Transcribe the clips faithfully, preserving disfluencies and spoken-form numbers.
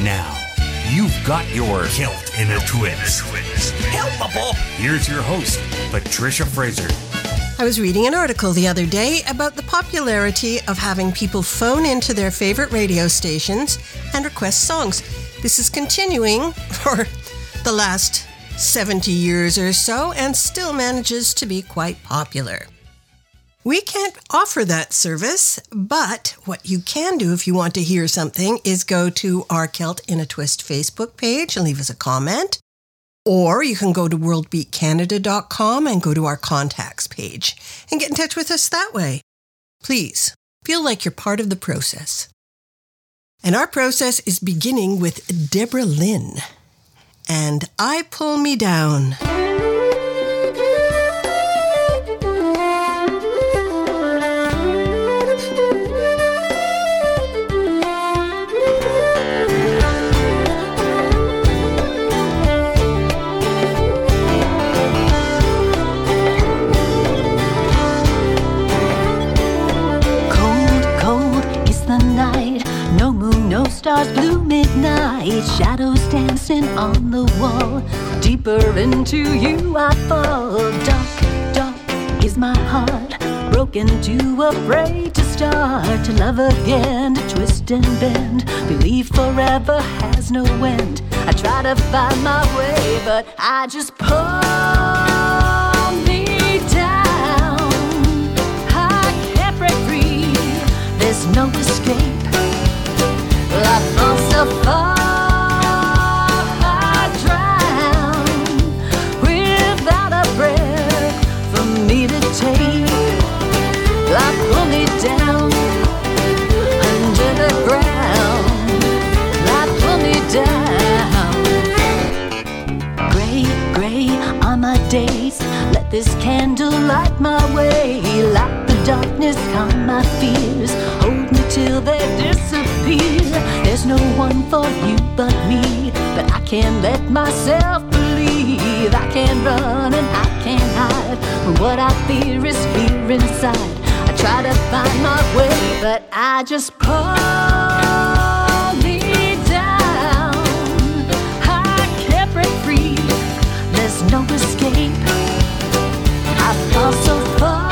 Now, you've got your Kilt in a Twist. Helpable. Here's your host, Patricia Fraser. I was reading an article the other day about the popularity of having people phone into their favorite radio stations and request songs. This is continuing for the last seventy years or so and still manages to be quite popular. We can't offer that service, but what you can do if you want to hear something is go to our Kilt in a Twist Facebook page and leave us a comment. Or you can go to world beat canada dot com and go to our contacts page and get in touch with us that way. Please, feel like you're part of the process. And our process is beginning with Deborah Lynn and I Pull Me Down. No stars, blue midnight, shadows dancing on the wall. Deeper into you I fall. Dark, dark is my heart, broken, too afraid to start. To love again, to twist and bend. Believe forever has no end. I try to find my way, but I just pull me down. I can't break free, there's no escape. I fall so far, I drown without a breath for me to take. I pull me down under the ground. I pull me down. Gray, gray are my days. Let this candle light my way. Light the darkness, calm my fears. Hold me till they disappear. There's no one for you but me, but I can't let myself believe. I can't run and I can't hide from what I fear is fear inside. I try to find my way, but I just pull me down. I can't break free, there's no escape. I fall so far,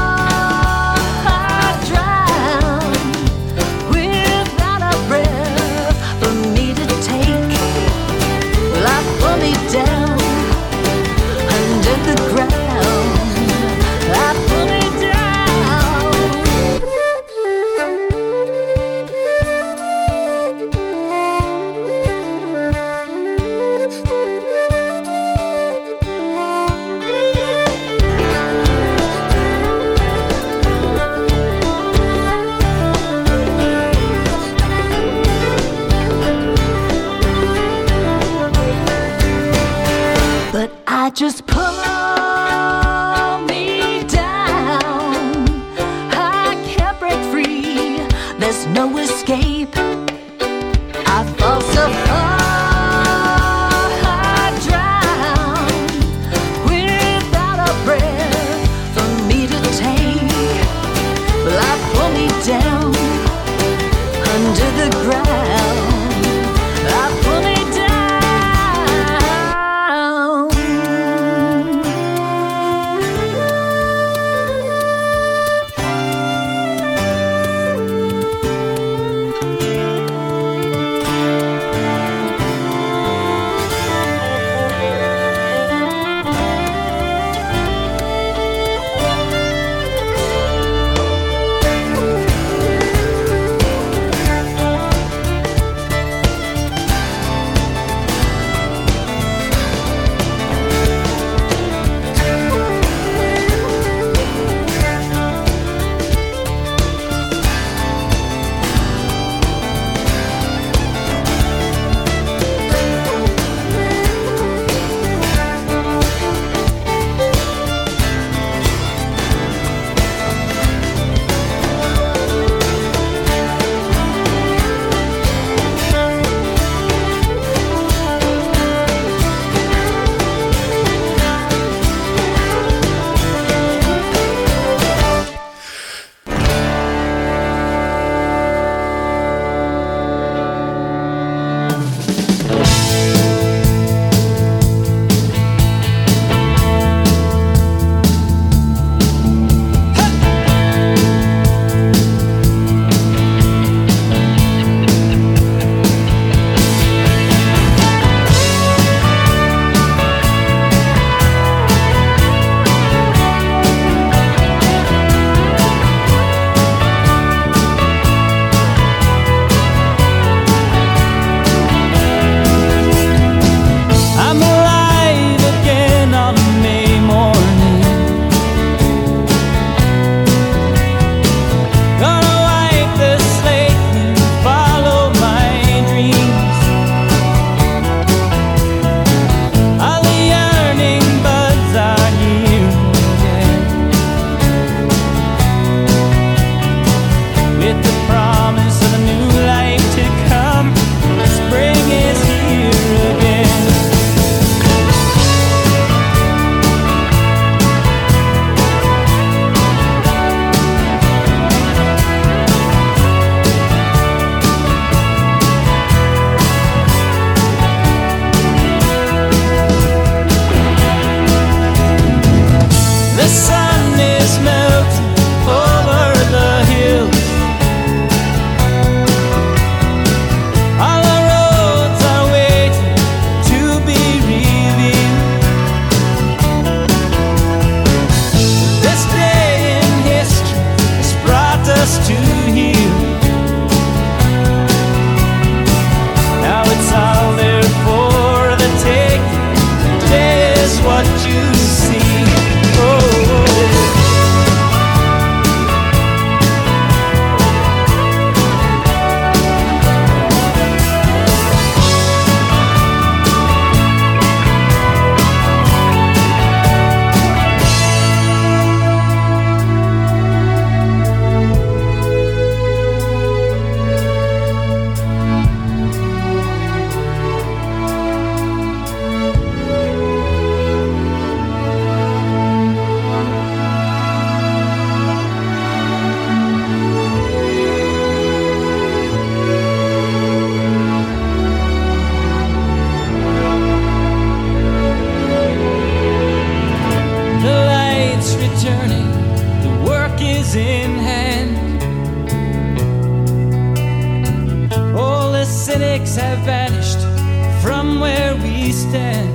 down under the ground. I pull me down. But I just pull me down. I can't break free, there's no escape. I fall so far, I drown without a breath for me to take. Well, I pull me down under the ground. I pull me down. have vanished from where we stand.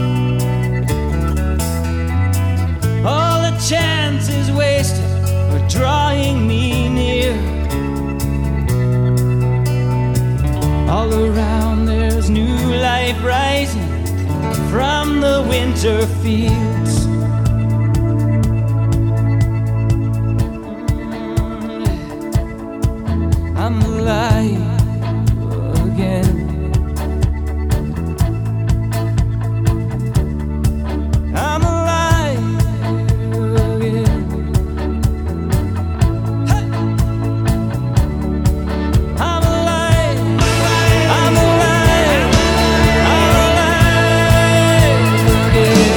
All the chances wasted are drawing me near. All around there's new life rising from the winter fields. I'm alive again. I'm alive again. Hey! I'm alive. I'm alive. I'm alive again.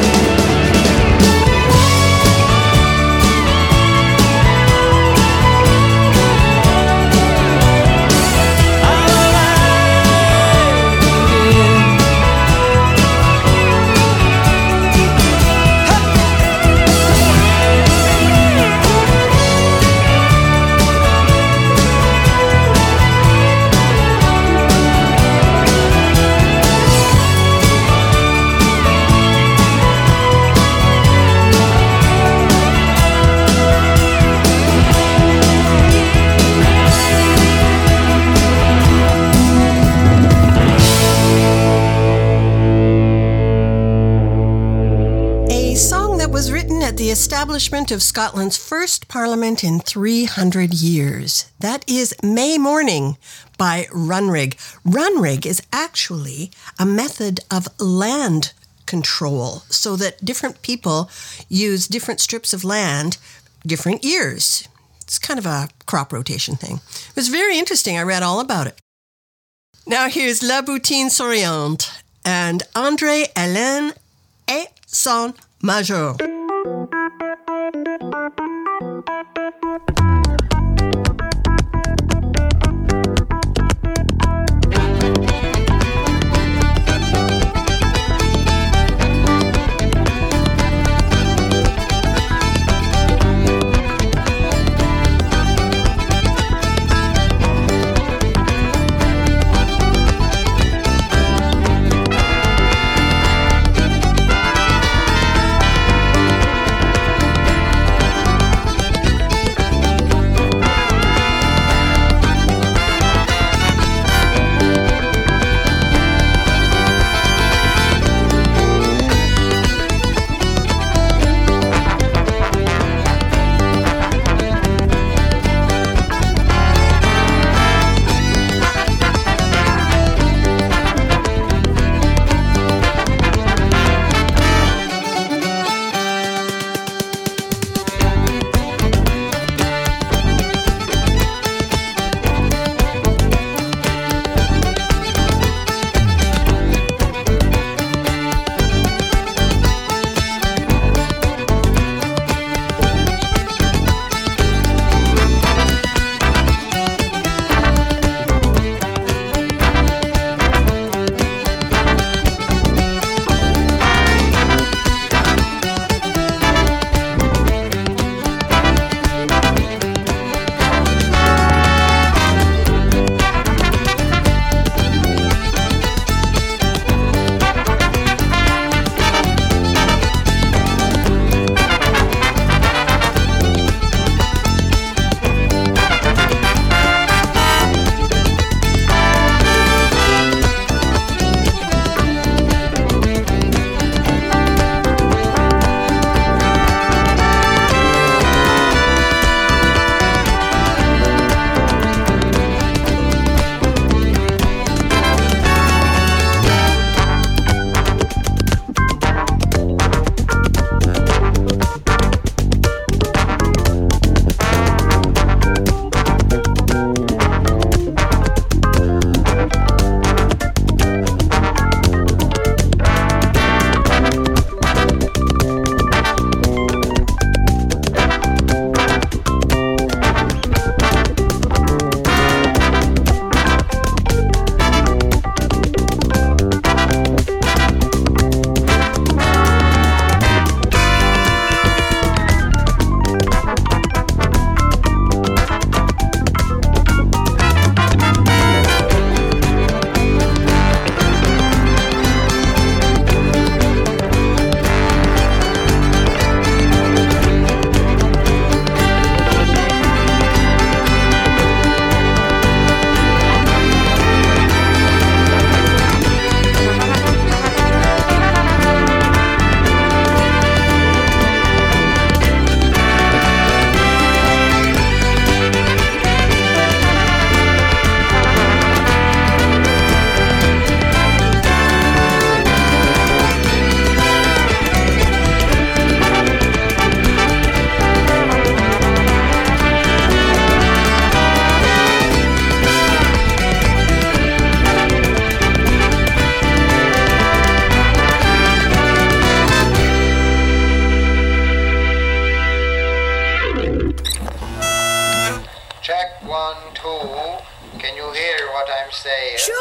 The establishment of Scotland's first parliament in three hundred years. That is May Morning by Runrig. Runrig is actually a method of land control so that different people use different strips of land different years. It's kind of a crop rotation thing. It was very interesting. I read all about it. Now here's La Boutine Souriante and André Hélène et son Major. Thank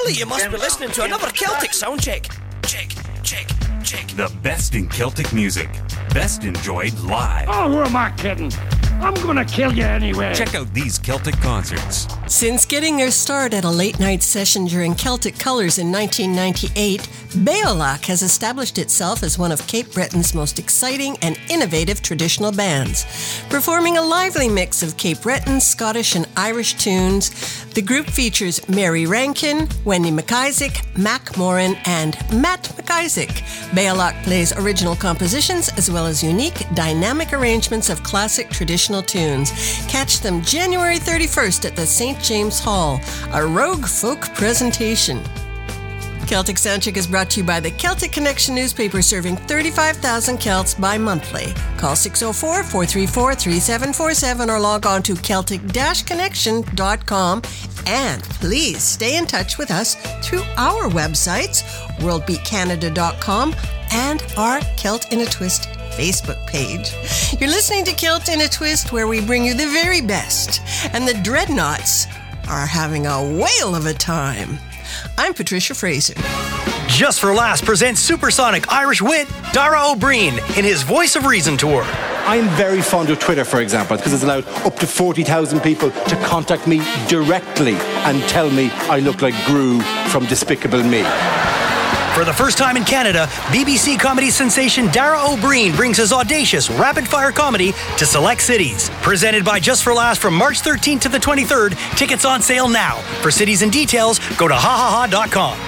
Surely you must be listening to another Celtic sound check. Check, check, check. The best in Celtic music. Best enjoyed live. Oh, who am I kidding? I'm gonna kill you anyway. Check out these Celtic concerts. Since getting their start at a late-night session during Celtic Colours in nineteen ninety-eight, Beolach has established itself as one of Cape Breton's most exciting and innovative traditional bands. Performing a lively mix of Cape Breton, Scottish and Irish tunes, the group features Mary Rankin, Wendy McIsaac, Mac Moran and Matt McIsaac. Beolach plays original compositions as well as unique, dynamic arrangements of classic traditional tunes. Catch them January thirty-first at the Saint James Hall, a Rogue Folk presentation. Celtic Soundcheck is brought to you by the Celtic Connection newspaper, serving thirty-five thousand Celts bi-monthly. Call six oh four, four three four, three seven four seven or log on to celtic dash connection dot com. And please stay in touch with us through our websites, world beat canada dot com and our Celt in a Twist Facebook page. You're listening to Celt in a Twist, where we bring you the very best, and the Dreadnoughts are having a whale of a time. I'm Patricia Fraser. Just for Laughs presents supersonic Irish wit Dara O'Brien in his Voice of Reason tour. I'm very fond of Twitter, for example, because it's allowed up to forty thousand people to contact me directly and tell me I look like Gru from Despicable Me. For the first time in Canada, B B C comedy sensation Dara O'Brien brings his audacious rapid-fire comedy to select cities. Presented by Just for Laughs from March thirteenth to the twenty-third. Tickets on sale now. For cities and details, go to ha ha ha dot com.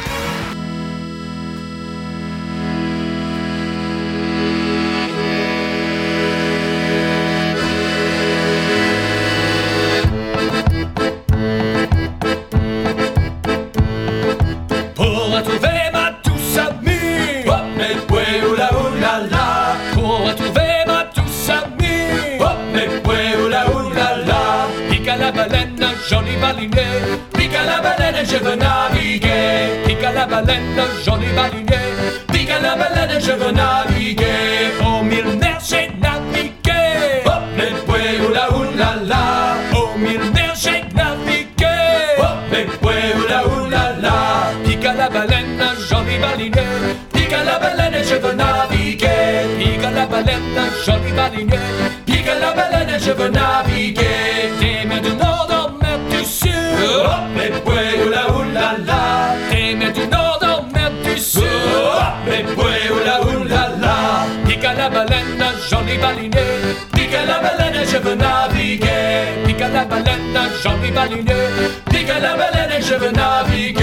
Johnny Balinet, pique à la baleine, je veux naviguer. Pique à la baleine, Johnny Balinet, pique à la baleine, je veux naviguer. Au mille mers, j'ai navigué. Hop, les bouées, oula, oula, la. Au mille mers, j'ai navigué. Hop, les bouées, oula, oula, la. Pique à la baleine, Johnny Balinet, pique à la baleine, je veux naviguer. Pique à la baleine, Johnny Balinet, pique à la baleine, je veux naviguer. Des mers du nord en mer du sud. Hop, les bouées, oula, oula, la. Des mers du nord en mer du sud. Hop, les bouées, oula, oula, la. Pique à la baleine, Johnny Balinet, pique à la baleine, je veux naviguer. Pique à la baleine, Johnny Balinet, pique à la baleine, je veux naviguer.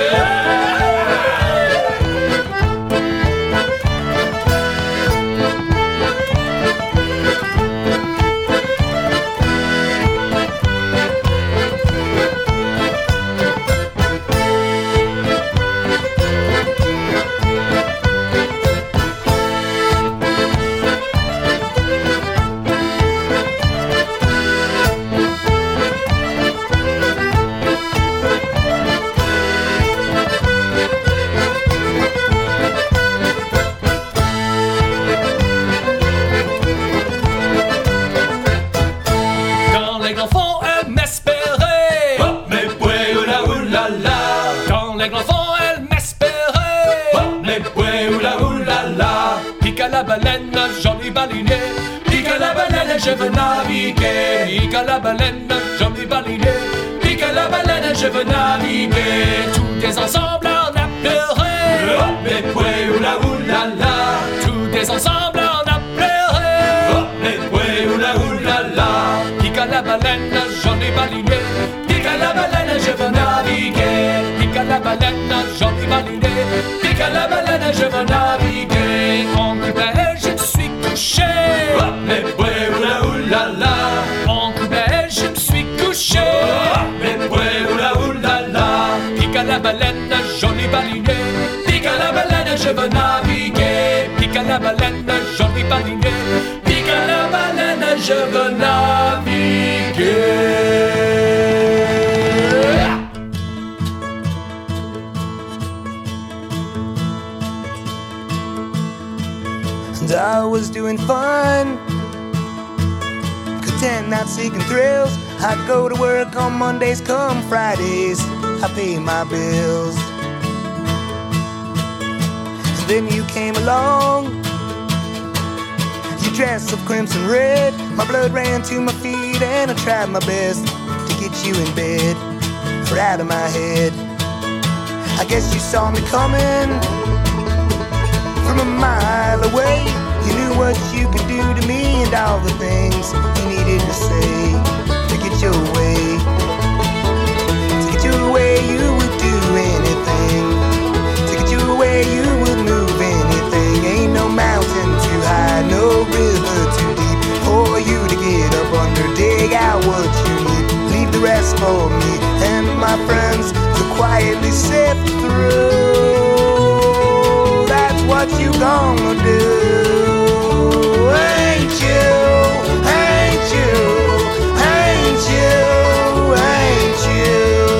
Johnny Balinet, pique à la baleine, je veux naviguer. Pique à la baleine, Johnny Balinet, pique à la baleine, je veux naviguer. Tous des ensembles en appellerai. Hop, les pouets, oula, oula, la. Tous des ensembles en appellerai. Hop, les pouets, oula, oula, la. Pique à la baleine, Johnny Balinet, pique à la baleine, je veux naviguer. Pique à la baleine, Johnny Balinet, pique à la baleine, je veux naviguer. En Québec, je me suis couché. Hop, les bouées, oula, oula, la. En Québec, je me suis couché. Hop, les bouées, oula, oula, la. Pique à la baleine, Johnny Balinet, pique à la baleine, je veux naviguer. Pique à la baleine, Johnny Balinet, pique à la baleine, je veux naviguer. I was doing fine, content, not seeking thrills. I go to work on Mondays, come Fridays, I pay my bills. then you came along. You dressed of crimson red, my blood ran to my feet, and I tried my best to get you in bed, or out of my head. I guess you saw me coming from a mile away. You knew what you could do to me and all the things you needed to say to get your way. To get your way, you would do anything. To get your way, you would move anything. Ain't no mountain too high, no river too deep for you to get up under. Dig out what you need, leave the rest for me and my friends to quietly sift through. That's what you gonna do. Ain't you, ain't you, ain't you, ain't you?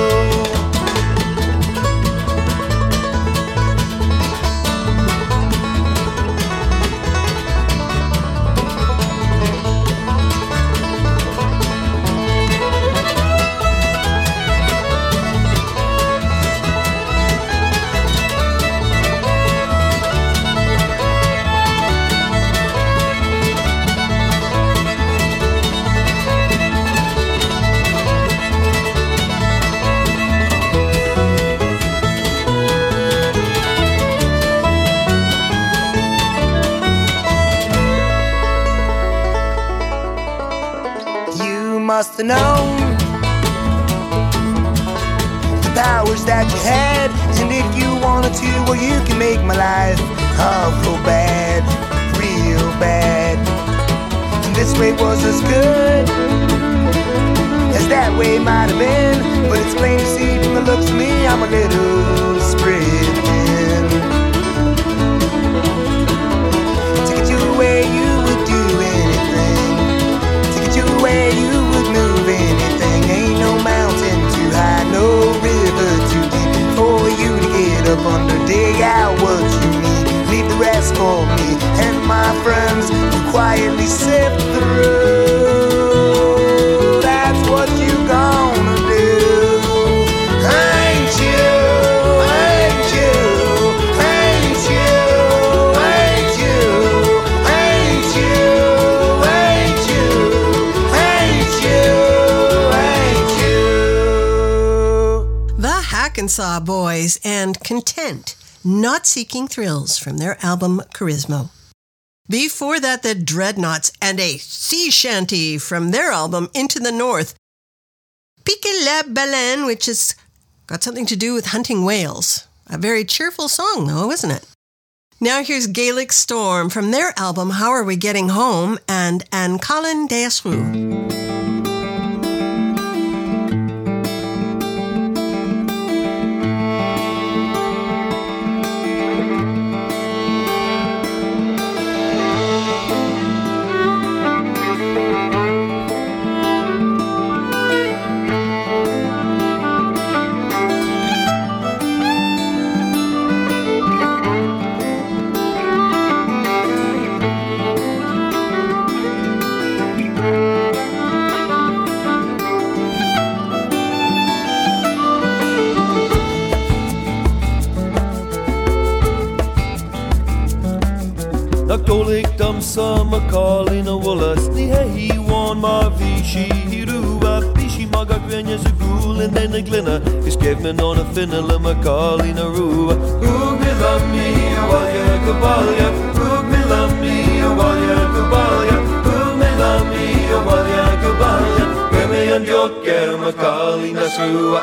Must have known the powers that you had, and if you wanted to, well, you can make my life awful bad, real bad. And this way was as good as that way might have been, but it's plain to see from the looks of me, I'm a little spread thin. To get you away, you would do anything. To get you away, you would move anything. Ain't no mountain too high, no river too deep for you to get up under. Dig out what you need, leave the rest for me and my friends to quietly sift through. That's what you gonna do. Ain't you, ain't you, ain't you, ain't you, ain't you, ain't you, ain't you, ain't you. The Hackensaw Boys and Content, Not Seeking Thrills from their album Charisma. Before that, the Dreadnoughts and a sea shanty from their album Into the North. Pique la Baleine, which has got something to do with hunting whales. A very cheerful song, though, isn't it? Now here's Gaelic Storm from their album How Are We Getting Home and An Colin Deasru. Golik dum summer calling a wullas ni he won mar vishi hiru a bishi maga grenya zugul and then a glinna is gave me on a finala macalling a rua who me love me while ya gabalia who me love me while ya gabalia who me love me while ya gabalia where me and your girl macalling a rua.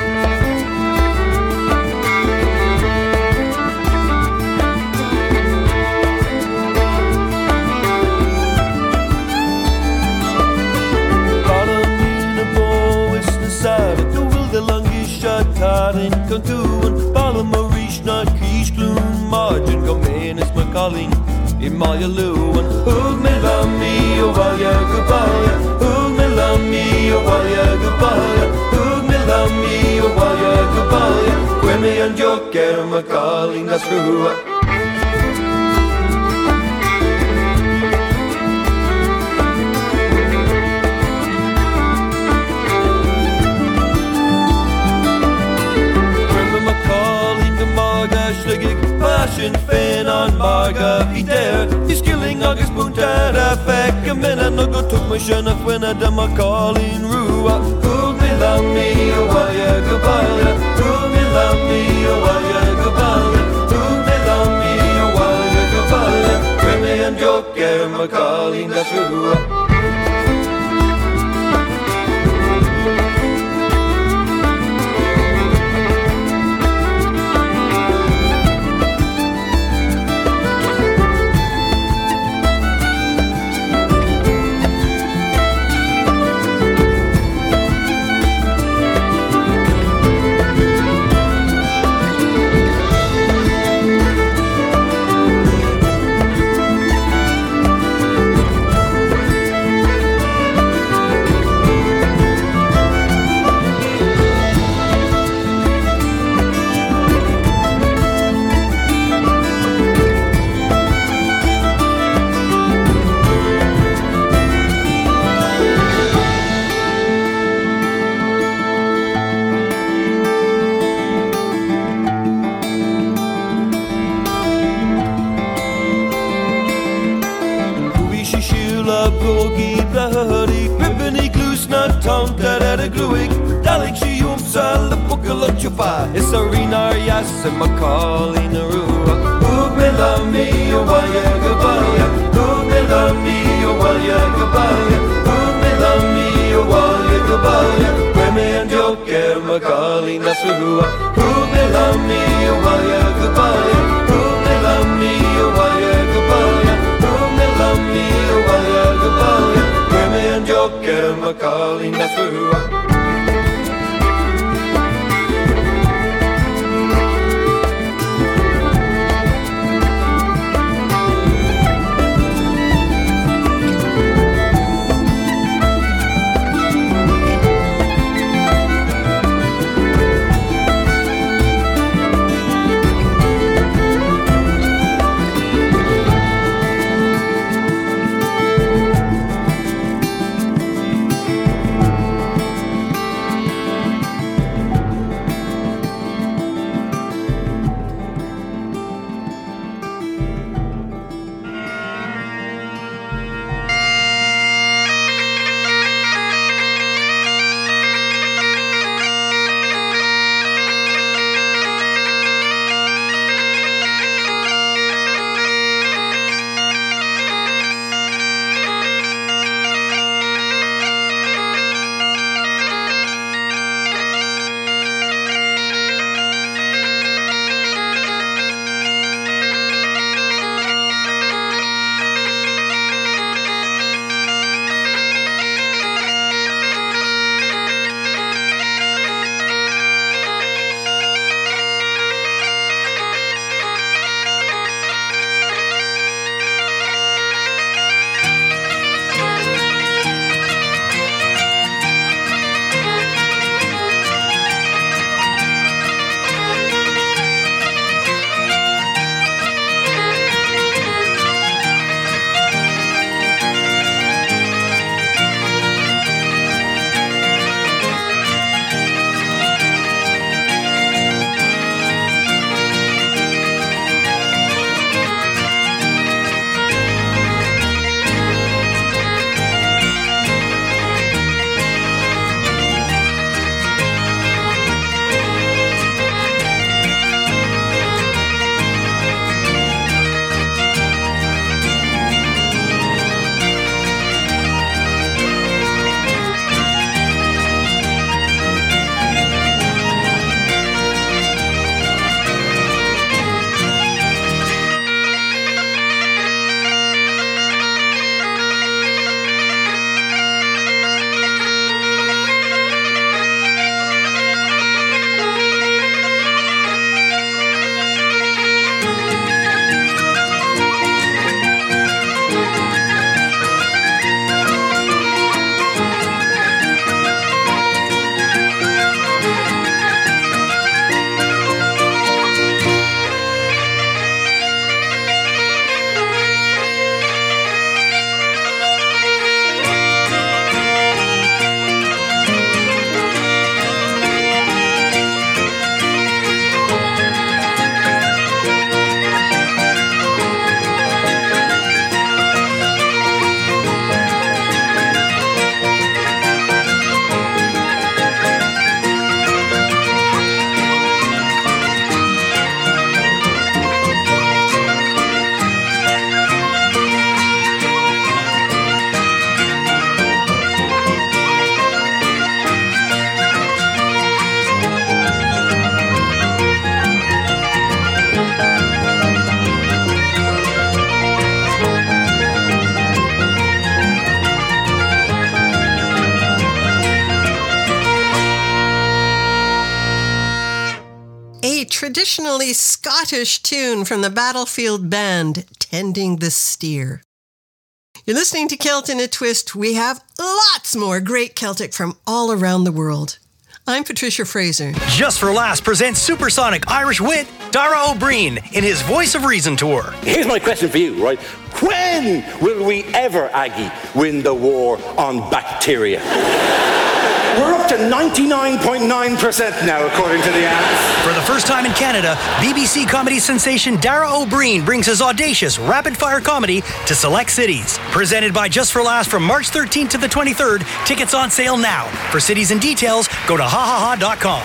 Du vil det lange shatarin kan doen Balle Maurice na kies gloom margin go menes my calling in my luan Hug me love me o while ya goodbye Hug me love me o while ya goodbye Hug me love me o while ya goodbye When me and your girl my calling that's true. Shin Féin an marga i déir Is killing agus bunta a feck a minute no go took me sin a winna de ma calling rua Who me love me a waya gabaya Who me love me a waya gabaya Who me love me a waya gabaya Remy and Joker ma calling that's rua It's a rinar yes and Macaulay Narua Who me love me a waya gabaya Who me love me a waya gabaya Who me love me a waya gabaya Remy and Joker Macaulay Narua Who me love me a waya gabaya Who me love me a waya gabaya Who me love me a waya gabaya Remy and Joker Macaulay Narua traditionally Scottish tune from the Battlefield Band, Tending the Steer. You're listening to Celt in a Twist. We have lots more great Celtic from all around the world. I'm Patricia Fraser. Just for Laughs presents supersonic Irish wit, Dara O'Brien, in his Voice of Reason tour. Here's my question for you, right? When will we ever, Aggie, win the war on bacteria? We're up to ninety-nine point nine percent now, according to the ads. For the first time in Canada, B B C comedy sensation Dara O'Brien brings his audacious rapid-fire comedy to select cities. Presented by Just for Laughs from March thirteenth to the twenty-third. Tickets on sale now. For cities and details, go to ha ha ha dot com.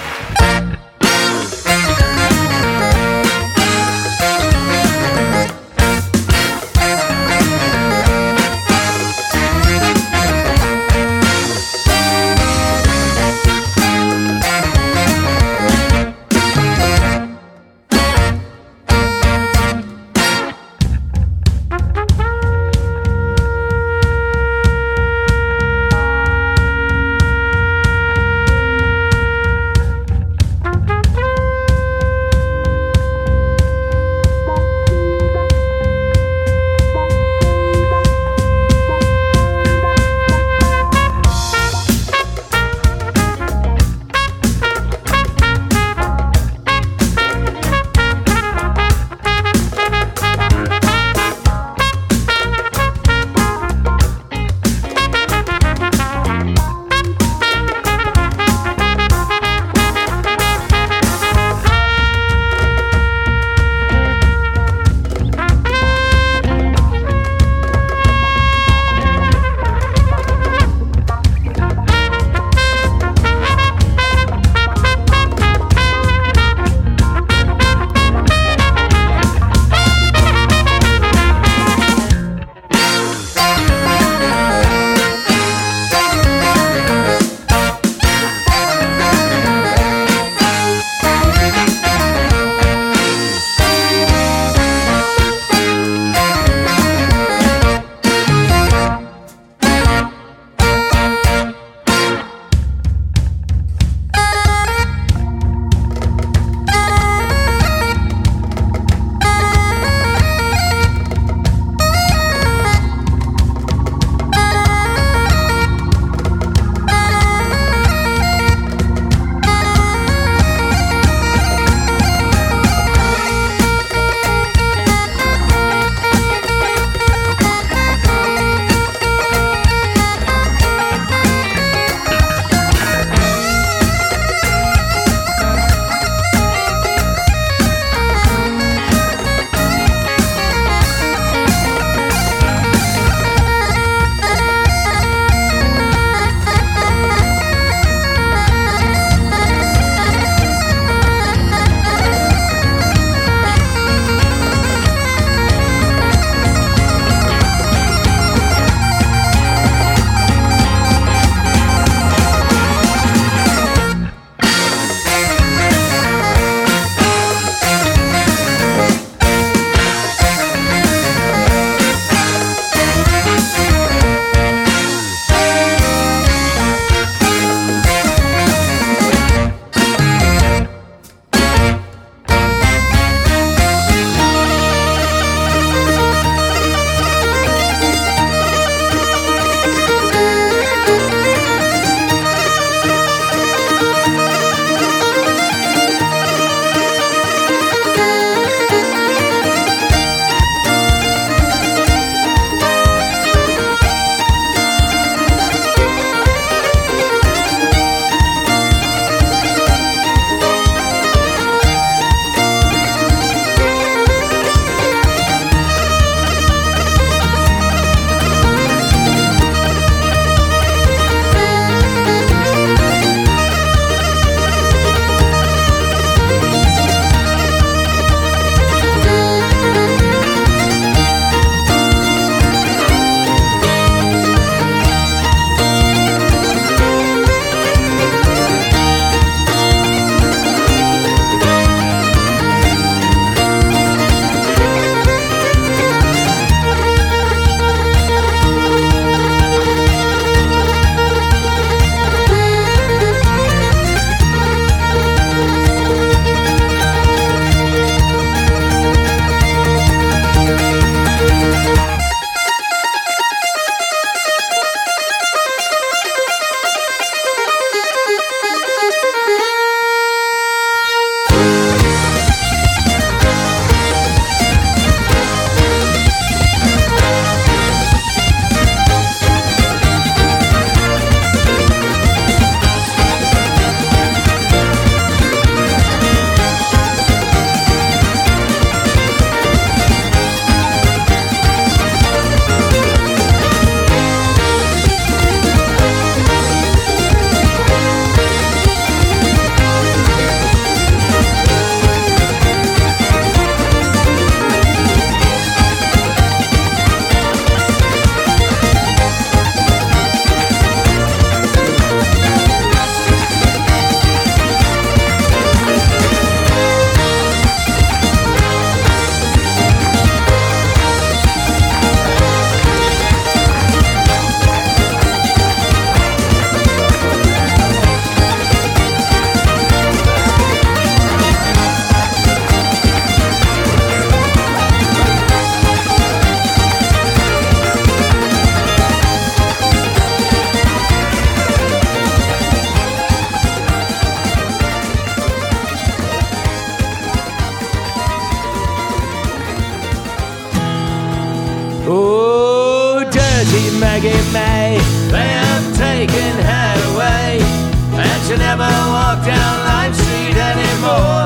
Maggie May. They have taken her away, and she'll never walk down Lime Street anymore.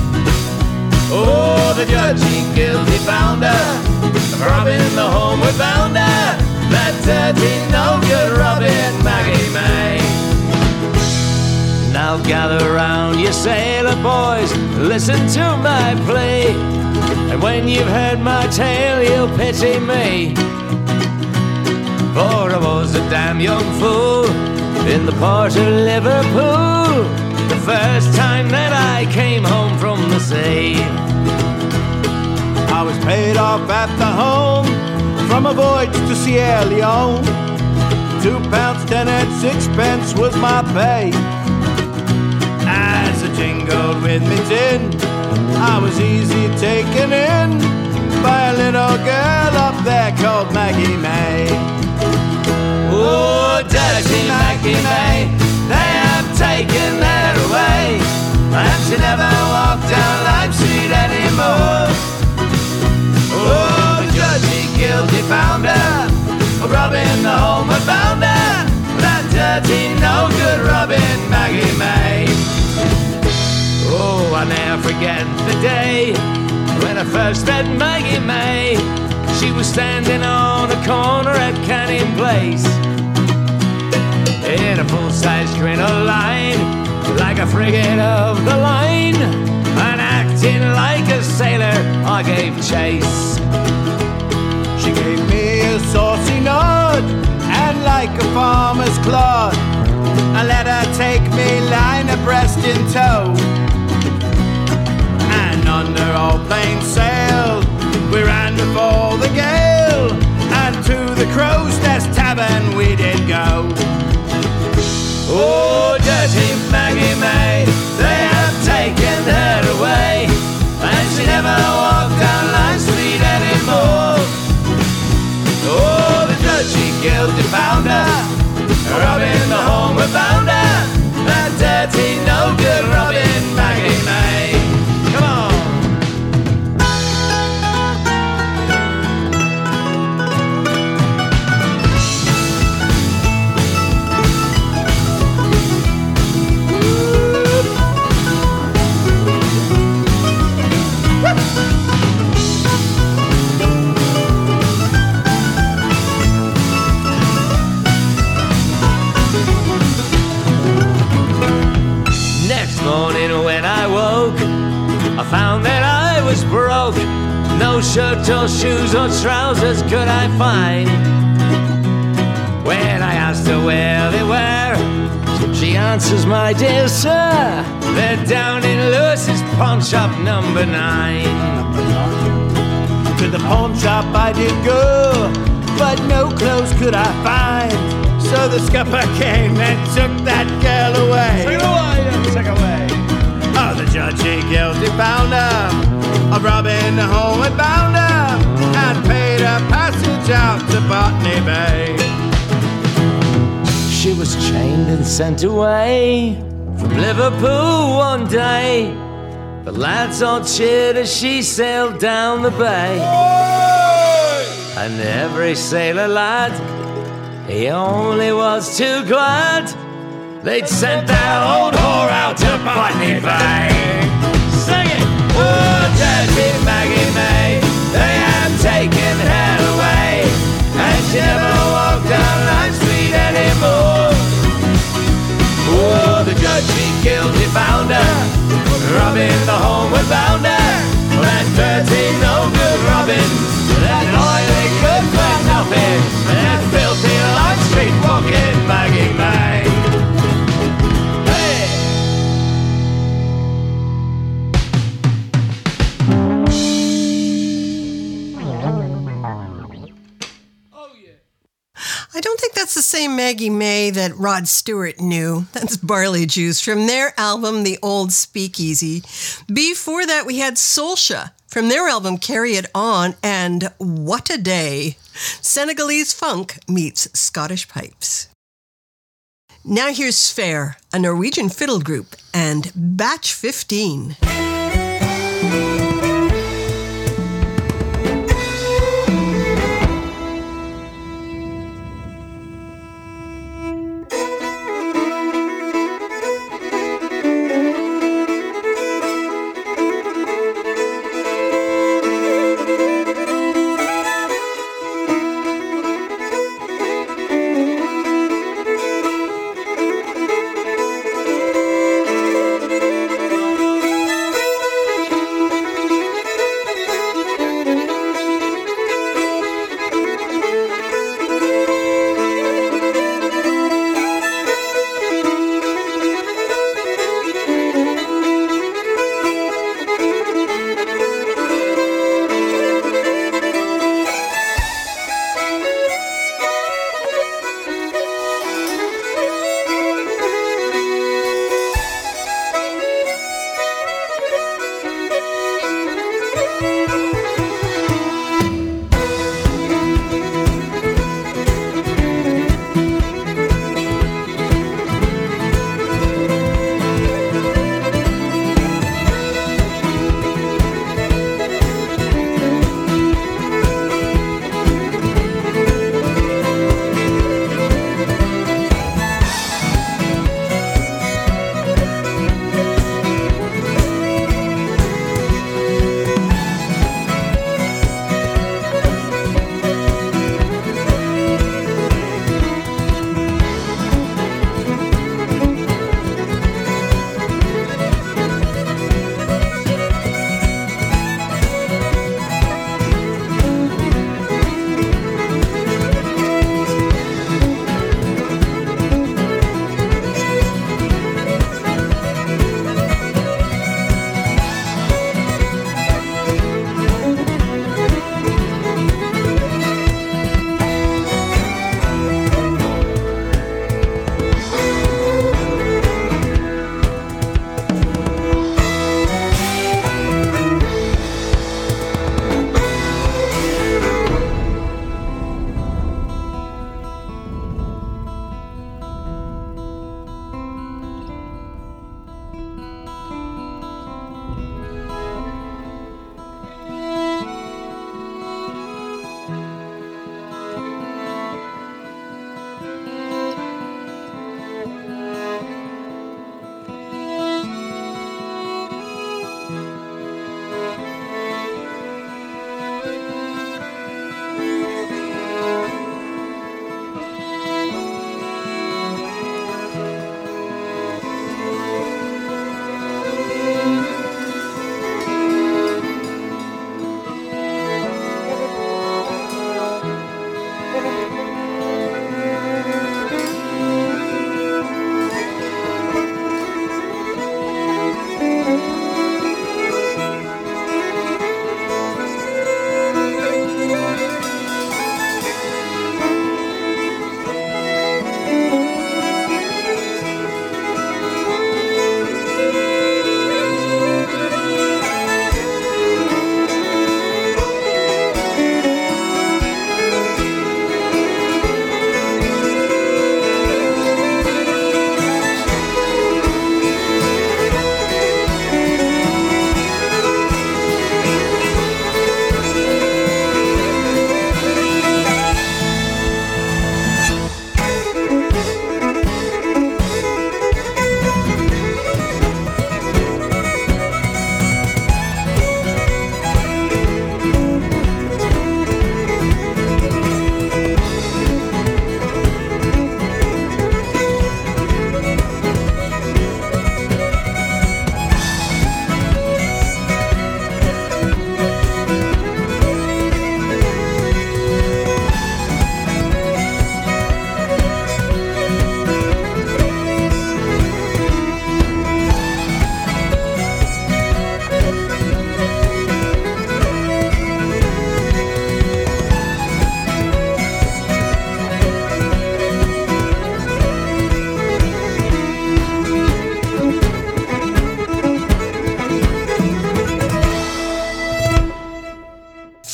Oh, the judge, he guilty found her, robbing the homeward bounder, that dirty, no good Robin Maggie May. Now gather round, you sailor boys, listen to my plea, and when you've heard my tale, you'll pity me. For I was a damn young fool in the port of Liverpool, the first time that I came home from the sea. I was paid off at the home from a voyage to Sierra Leone. Two pounds ten and sixpence was my pay. As I jingled with me tin, I was easy taken in by a little girl up there called Maggie May. Oh, dirty Maggie May, they have taken her away, and she never walked down Lime Street anymore. Oh, the judge, he guilty found her, robbing the homeward bounder, that dirty, no good Robin Maggie May. Oh, I'll never forget the day when I first met Maggie May. She was standing on a corner at Canning Place, in a full-size crinoline, like a frigate of the line, and acting like a sailor, I gave chase. She gave me a saucy nod, and like a farmer's clod, I let her take me line abreast in tow. And under all plain sail, we ran before the gale, and to the Crow's Nest Tavern we did go. Oh, dirty Maggie May, they have taken her away, and she never walked down Lime Street anymore. Oh, the judge, he guilty found her, robbing the homeward bounder, that dirty, no good Robin Maggie May. Come on. I found that I was broke. No shirt or shoes or trousers could I find. When I asked her where they were, she answers, my dear sir, they're down in Lewis's pawn shop number nine. To the pawn shop I did go, but no clothes could I find. So the scupper came and took that girl away. Take it away, take it away. Oh, the judge, he guilty found her, of robbing the homeward bounder, and paid her passage out to Botany Bay. She was chained and sent away from Liverpool one day. The lads all cheered as she sailed down the bay. And every sailor lad, he only was too glad they'd sent that old whore out to Botany Bay. Sing it! Oh, dirty Maggie May, they have taken her away, and she never walked down Lime Street anymore. Oh, the judge, he guilty found her, robbing the homeward bounder, that dirty, no good Robin, that oily good for nothing, that filthy Lime Street walking Maggie May. I don't think that's the same Maggie May that Rod Stewart knew. That's Barley Juice from their album, The Old Speakeasy. Before that, we had Soulsha from their album, Carry It On, and What a Day. Senegalese funk meets Scottish pipes. Now here's Sfare, a Norwegian fiddle group, and Batch fifteen.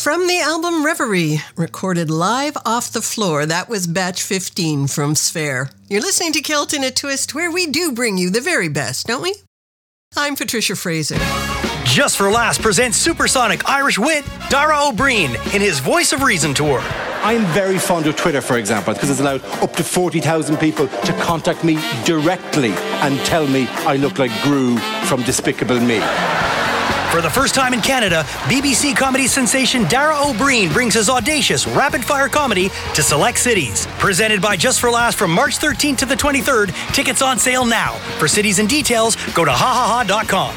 From the album Reverie, recorded live off the floor, that was Batch fifteen from Sphere. You're listening to Kilt in a Twist, where we do bring you the very best, don't we? I'm Patricia Fraser. Just for Laughs presents supersonic Irish wit Dara O'Brien in his Voice of Reason tour. I'm very fond of Twitter, for example, because it's allowed up to forty thousand people to contact me directly and tell me I look like Gru from Despicable Me. For the first time in Canada, B B C comedy sensation Dara O'Brien brings his audacious rapid-fire comedy to select cities. Presented by Just for Laughs from March thirteenth to the twenty-third. Tickets on sale now. For cities and details, go to ha ha ha dot com.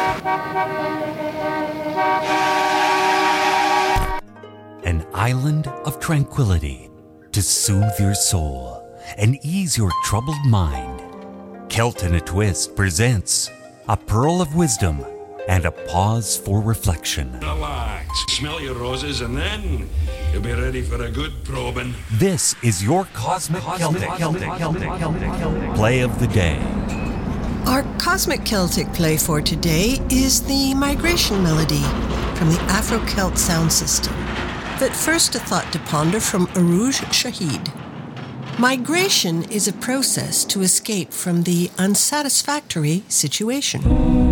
An island of tranquility to soothe your soul and ease your troubled mind. Kilt in a Twist presents a pearl of wisdom and a pause for reflection. Relax, smell your roses, and then you'll be ready for a good probing. This is your Cosmic, Celtic, Celtic, Celtic, Celtic play of the day. Our Cosmic Celtic play for today is the Migration Melody from the Afro-Celt sound system, that first a thought to ponder from Arouj Shahid. Migration is a process to escape from the unsatisfactory situation.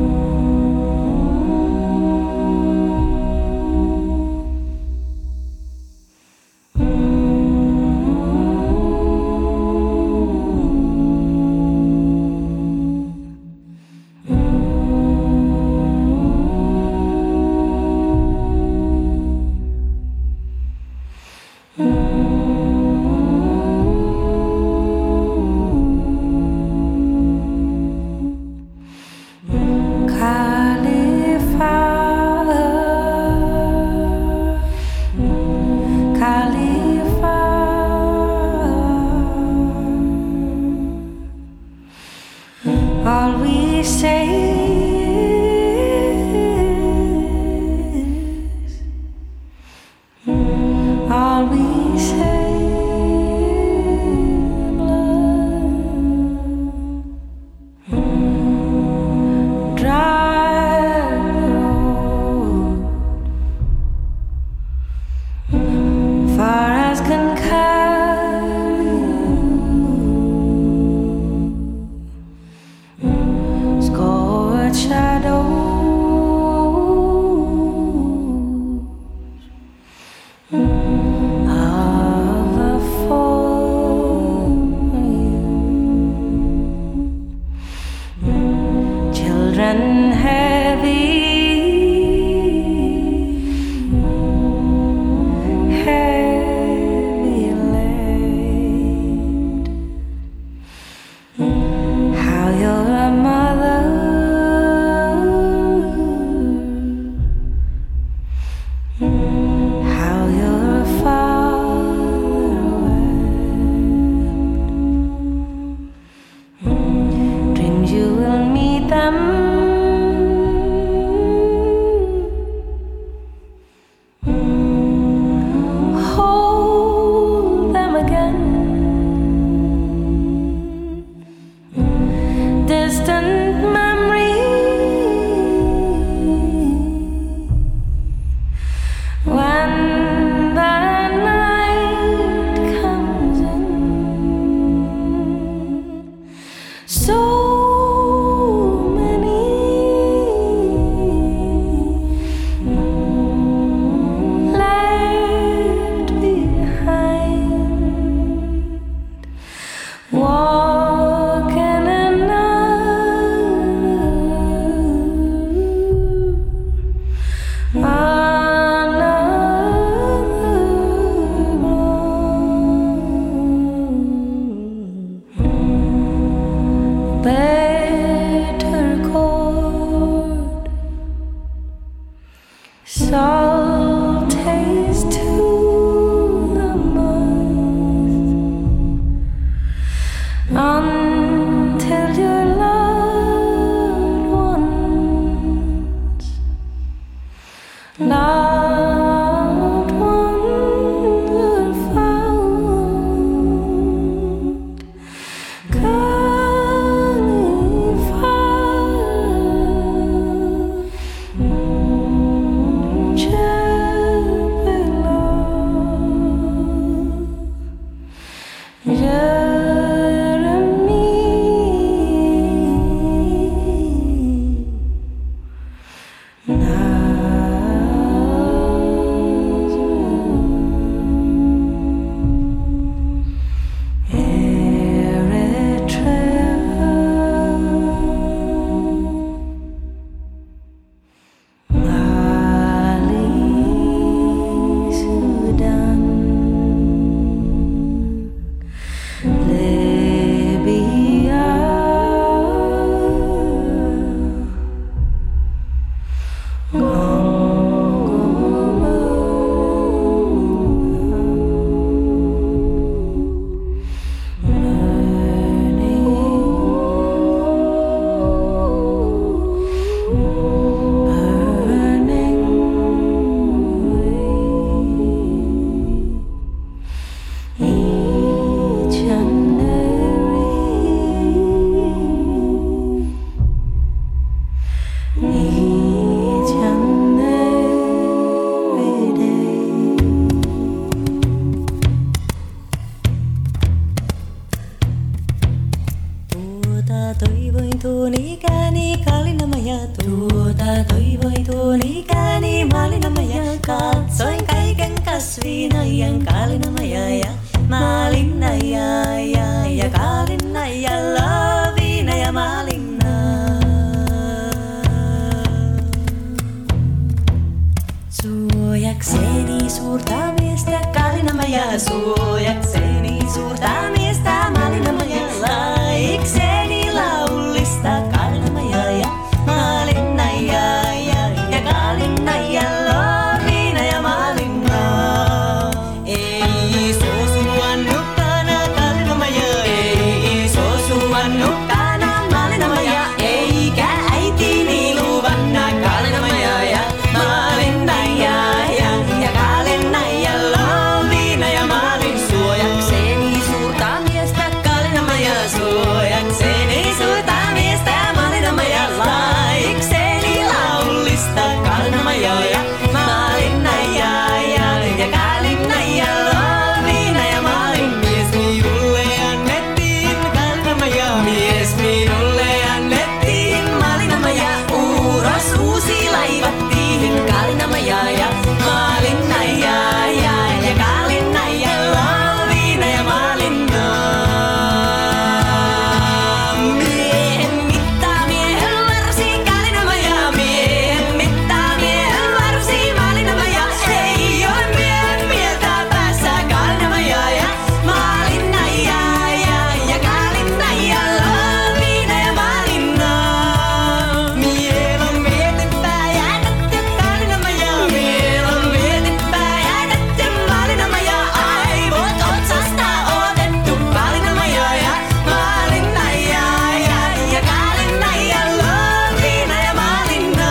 All we say is, all we say blood, dry road, far as can carry you, scored shadows of the fall, children heavy, heavy laid. How you're a mother, how you're a father wept. Dreams you will meet them, hold them again. Distant memory, when the night comes in, so many left behind, walking better chord, salt taste to the mouth, until your loved ones, loved ones are found. California, Suojakseni suurta miestä, Kaalinamäjä. Suojakseni suurta miestä, Maalinamäjä. Laikseni laulista, Kaalinamäjä. Ja Maalinnaja ja, ja Kaalinaja. Loviina ja Maalinna. Ei suosua nukkana, Kaalinamäjä. Ei suosua nukkana, Maalinnamäjä. Eikä äitini luvanna, Kaalinamäjä. Ja Maalinnaja ja, ja Kaalinaja. Loviina ja Maalin. Suojakseni suurta miestä, Kaalinamäjä. Suojakseni suurta miestä, Maalinnamäjä. Laikseni laulista, Kaalinamäjä. Ja Maalinnaja ja, ja Kaalinaja. Loviina ja Maalin. Mies minulle annettiin, Kaalinamäjä. Mies minulle annettiin, Maalinnamäjä. Uros uusi laivattiin, Kaalinamäjä. Ja Maalinnaja ja, ja Kaalinaja. Loviina ja Maalinna. Miehen mittaa miehen varsi, Kaalinamäjä. Miehen mittaa miehen varsi, Maalinnamäjä. Ei oo miehen mieltä päässä, Kaalinamäjä. Ja Maalinnaja ja, ja Kaalinaja. Loviina ja Maalinna. Miel on mietipää ja nätti, Kaalinamäjä. Miel on mietipää ja nätti, Maalinnamäjä. Aivot otsasta otettu, Kaalinamäjä. Ja Maalinnaja ja, ja Kaalinaja. Loviina ja Maalinna.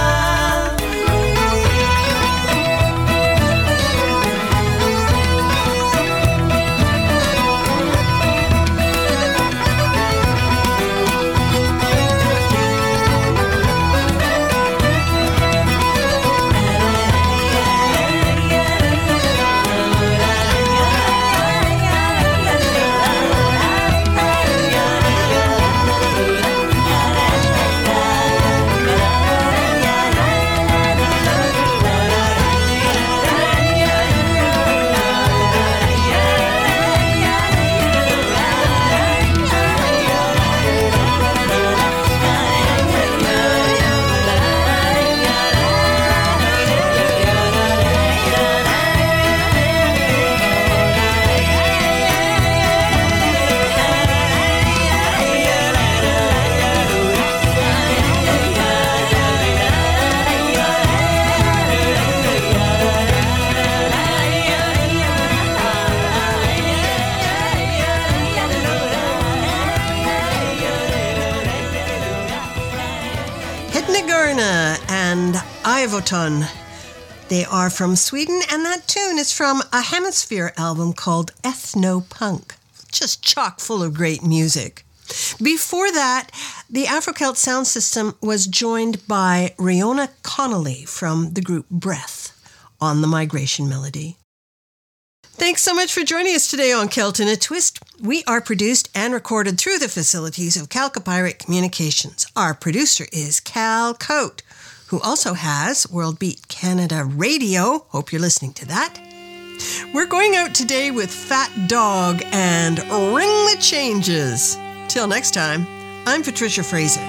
Hednagurna and Ivoton. They are from Sweden, and that tune is from a Hemisphere album called Ethno-Punk. Just chock full of great music. Before that, the Afro-Celt sound system was joined by Riona Connolly from the group Breath on the Migration Melody. Thanks so much for joining us today on Celt in a Twist. We are produced and recorded through the facilities of Calcopyrite Communications. Our producer is Cal Coate, who also has World Beat Canada Radio. Hope you're listening to that. We're going out today with Fat Dog and Ring the Changes. Till next time, I'm Patricia Fraser.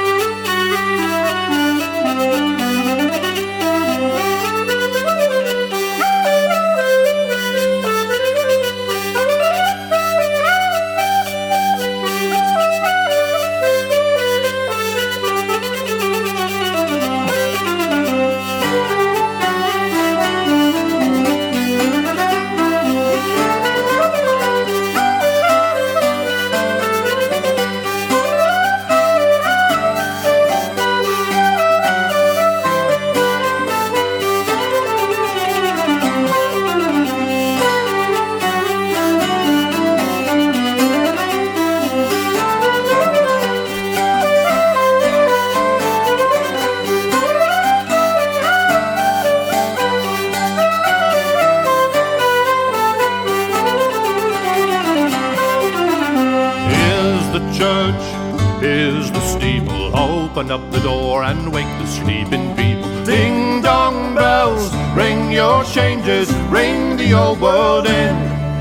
Open up the door and wake the sleeping people. Ding dong bells, ring your changes, ring the old world in.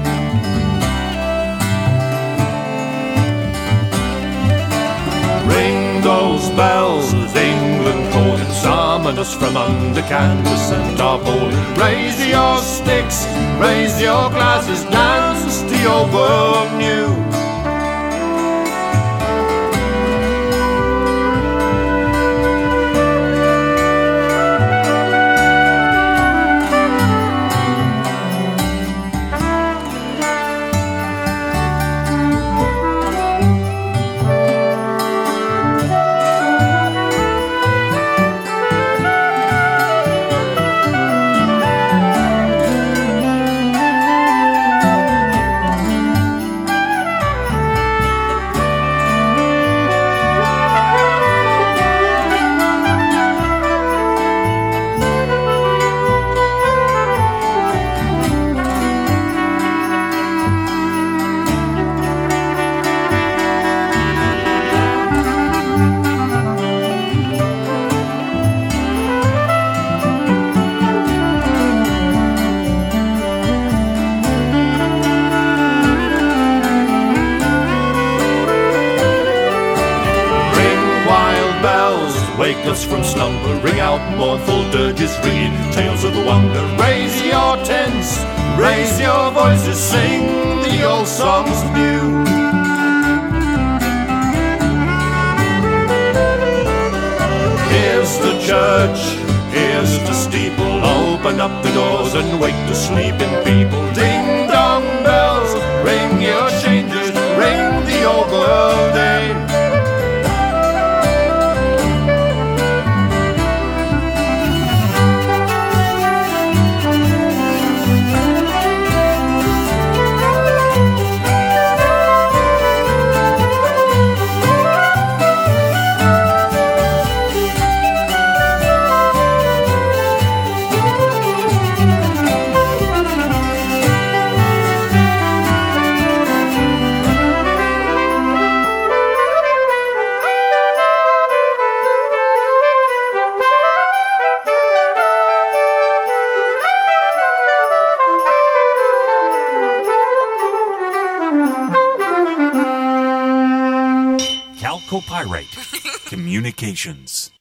Ring those bells, England calling, summon us from under canvas and tarpaulin. Raise your sticks, raise your glasses, dance to your world new. Wake us from slumber, ring out mournful dirges, ringing tales of wonder. Raise your tents, raise your voices, sing the old songs new. Here's the church, here's the steeple. Open up the doors and wake the sleeping people. Ding dong bells, ring your changes, ring the old world in. Copyright Communications.